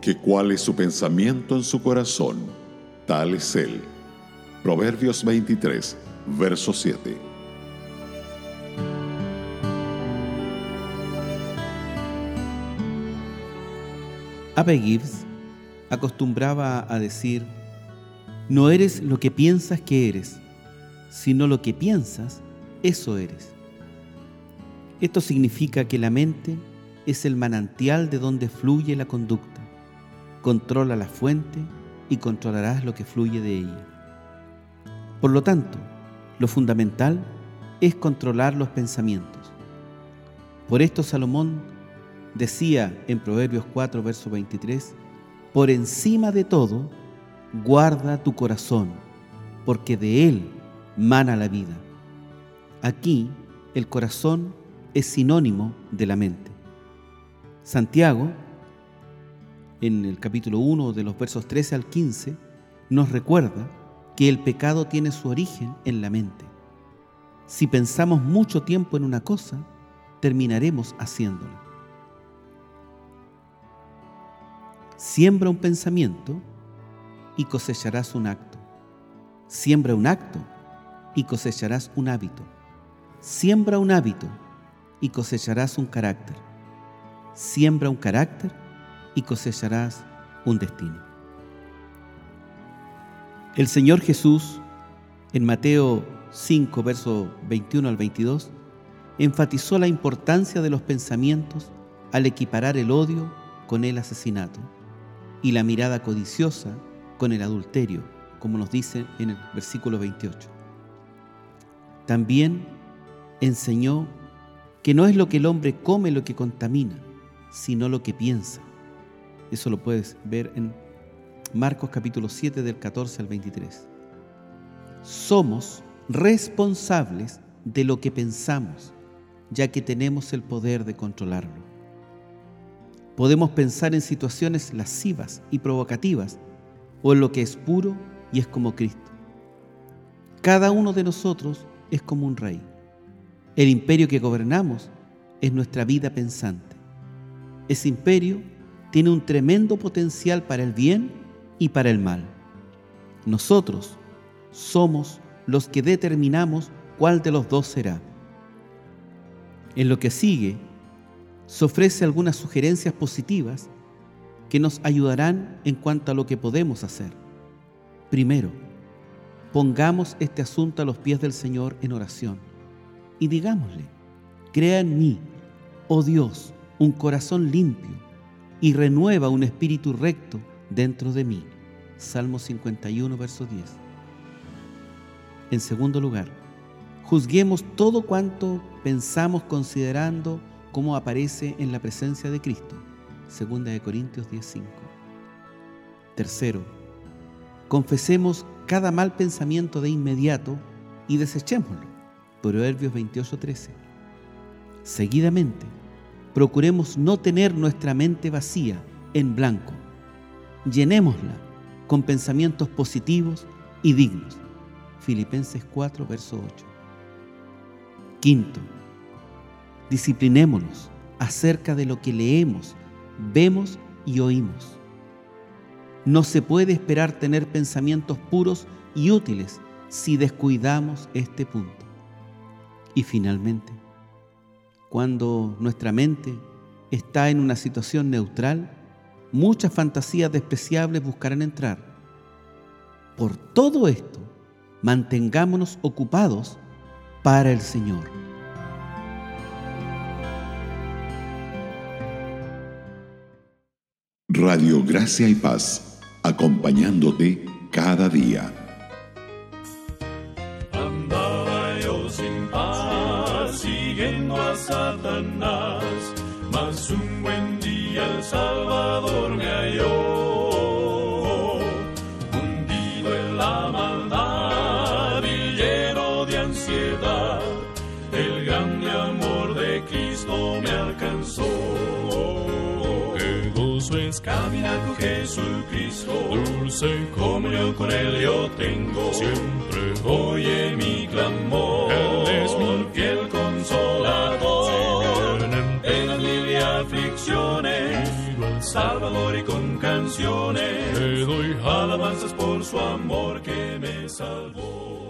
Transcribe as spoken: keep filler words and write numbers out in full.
porque cuál es su pensamiento en su corazón, tal es él. Proverbios veintitrés, verso siete. Abby Gibbs acostumbraba a decir: no eres lo que piensas que eres, sino lo que piensas, eso eres. Esto significa que la mente es el manantial de donde fluye la conducta. Controla la fuente y controlarás lo que fluye de ella. Por lo tanto, lo fundamental es controlar los pensamientos. Por esto Salomón decía en Proverbios cuatro, verso veintitrés: por encima de todo, guarda tu corazón, porque de él mana la vida. Aquí, el corazón es sinónimo de la mente. Santiago, en el capítulo uno, de los versos trece al quince, nos recuerda que el pecado tiene su origen en la mente. Si pensamos mucho tiempo en una cosa, terminaremos haciéndola. Siembra un pensamiento y cosecharás un acto. Siembra un acto y cosecharás un hábito. Siembra un hábito y cosecharás un carácter. Siembra un carácter y cosecharás un destino. El Señor Jesús, en Mateo cinco, verso veintiuno al veintidós, enfatizó la importancia de los pensamientos al equiparar el odio con el asesinato y la mirada codiciosa con el adulterio, como nos dice en el versículo veintiocho. También enseñó que no es lo que el hombre come lo que contamina, sino lo que piensa. Eso lo puedes ver en Marcos capítulo siete, del catorce al veintitrés. Somos responsables de lo que pensamos, ya que tenemos el poder de controlarlo. Podemos pensar en situaciones lascivas y provocativas, o en lo que es puro y es como Cristo. Cada uno de nosotros es como un rey. El imperio que gobernamos es nuestra vida pensante. Ese imperio tiene un tremendo potencial para el bien y para el mal. Nosotros somos los que determinamos cuál de los dos será. En lo que sigue, se ofrece algunas sugerencias positivas que nos ayudarán en cuanto a lo que podemos hacer. Primero, pongamos este asunto a los pies del Señor en oración y digámosle: crea en mí, oh Dios, un corazón limpio y renueva un espíritu recto dentro de mí. Salmo cincuenta y uno, verso diez. En segundo lugar, juzguemos todo cuanto pensamos considerando cómo aparece en la presencia de Cristo. Segunda de Corintios diez, cinco. Tercero, confesemos cada mal pensamiento de inmediato y desechémoslo. Proverbios veintiocho, trece. Seguidamente, procuremos no tener nuestra mente vacía, en blanco. Llenémosla con pensamientos positivos y dignos. Filipenses cuatro, verso ocho. Quinto, disciplinémonos acerca de lo que leemos, vemos y oímos. No se puede esperar tener pensamientos puros y útiles si descuidamos este punto. Y finalmente, cuando nuestra mente está en una situación neutral, muchas fantasías despreciables buscarán entrar. Por todo esto, mantengámonos ocupados para el Señor. Radio Gracia y Paz, acompañándote cada día. Andaba yo sin paz, siguiendo a Satanás, mas un buen día el Salvador me halló, hundido en la maldad y lleno de ansiedad, el grande amor de Cristo me alcanzó. Qué gozo es caminar con Jesucristo, dulce comunión con Él yo tengo, siempre oye mi clamor, Él es mi fiel consolador, en penas mil y aflicciones, Salvador, y con canciones te doy alabanzas por su amor que me salvó.